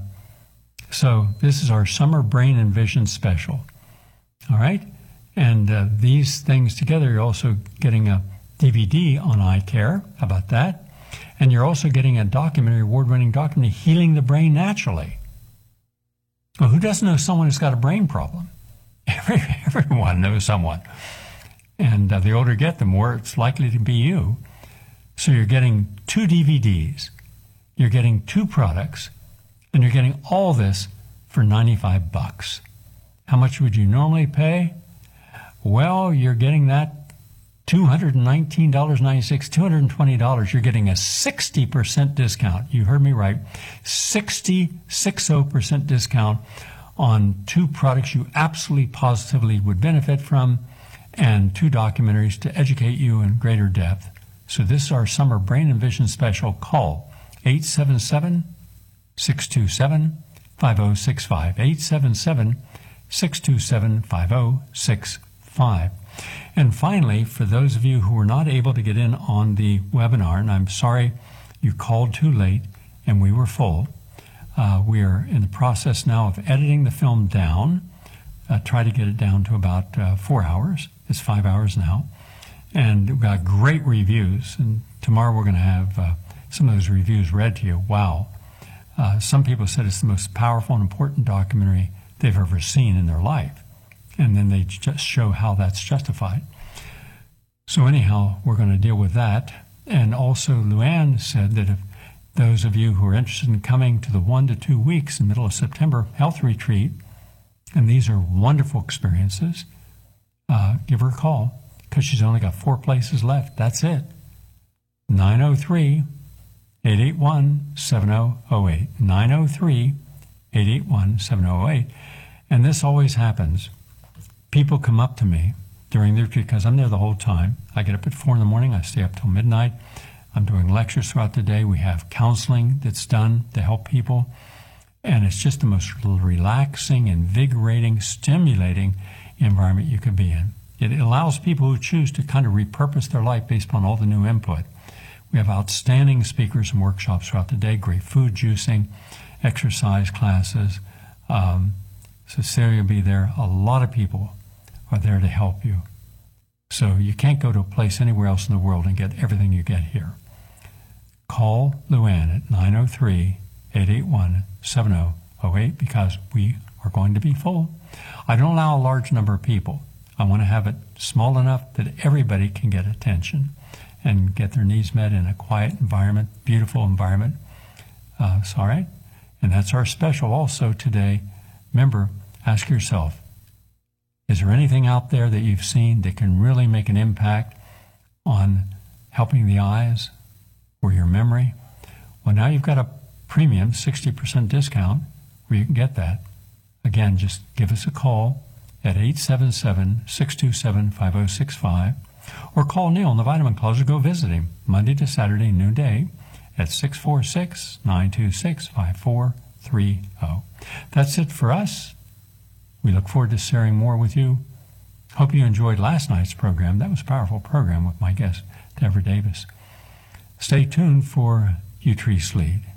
so this is our Summer Brain and Vision special. All right? And uh, these things together, you're also getting a D V D on eye care. How about that? And you're also getting a documentary, award-winning documentary, Healing the Brain Naturally. Well, who doesn't know someone who's got a brain problem? Every, everyone knows someone. And uh, the older you get, the more it's likely to be you. So you're getting two D V Ds, you're getting two products, and you're getting all this for ninety-five bucks. How much would you normally pay? Well, you're getting that two hundred nineteen dollars and ninety-six cents, two hundred twenty dollars. You're getting a sixty percent discount. You heard me right. sixty percent discount on two products you absolutely positively would benefit from, and two documentaries to educate you in greater depth. So this is our Summer Brain and Vision special. Call eight seven seven, six two seven, five oh six five, eight seven seven, six two seven, five oh six five. And finally, for those of you who were not able to get in on the webinar, and I'm sorry you called too late and we were full, uh, we are in the process now of editing the film down, uh, try to get it down to about uh, four hours. It's five hours now. And we've got great reviews. And tomorrow we're going to have uh, some of those reviews read to you. Wow. Uh, some people said it's the most powerful and important documentary they've ever seen in their life. And then they just show how that's justified. So anyhow, we're going to deal with that. And also Luann said that if those of you who are interested in coming to the one to two weeks in the middle of September health retreat, and these are wonderful experiences, uh, give her a call. because she's only got four places left. That's it. nine oh three, eight eight one, seven oh oh eight. nine oh three, eight eight one, seven oh oh eight. And this always happens. People come up to me during the retreat because I'm there the whole time. I get up at four in the morning. I stay up till midnight. I'm doing lectures throughout the day. We have counseling that's done to help people. And it's just the most relaxing, invigorating, stimulating environment you could be in. It allows people who choose to kind of repurpose their life based upon all the new input. We have outstanding speakers and workshops throughout the day, great food juicing, exercise classes. Um, Cecilia will be there. A lot of people are there to help you. So you can't go to a place anywhere else in the world and get everything you get here. Call Luann at nine oh three, eight eight one, seven oh oh eight because we are going to be full. I don't allow a large number of people. I want to have it small enough that everybody can get attention and get their needs met in a quiet environment, beautiful environment. Uh, it's all right. And that's our special also today. Remember, ask yourself, is there anything out there that you've seen that can really make an impact on helping the eyes or your memory? Well, now you've got a premium sixty percent discount where you can get that. Again, just give us a call at eight seven seven, six two seven, five oh six five or call Neil in the Vitamin Closet or go visit him Monday to Saturday, noonday at six four six, nine two six, five four three oh. That's it for us. We look forward to sharing more with you. Hope you enjoyed last night's program. That was a powerful program with my guest, Deborah Davis. Stay tuned for Utrice Lead.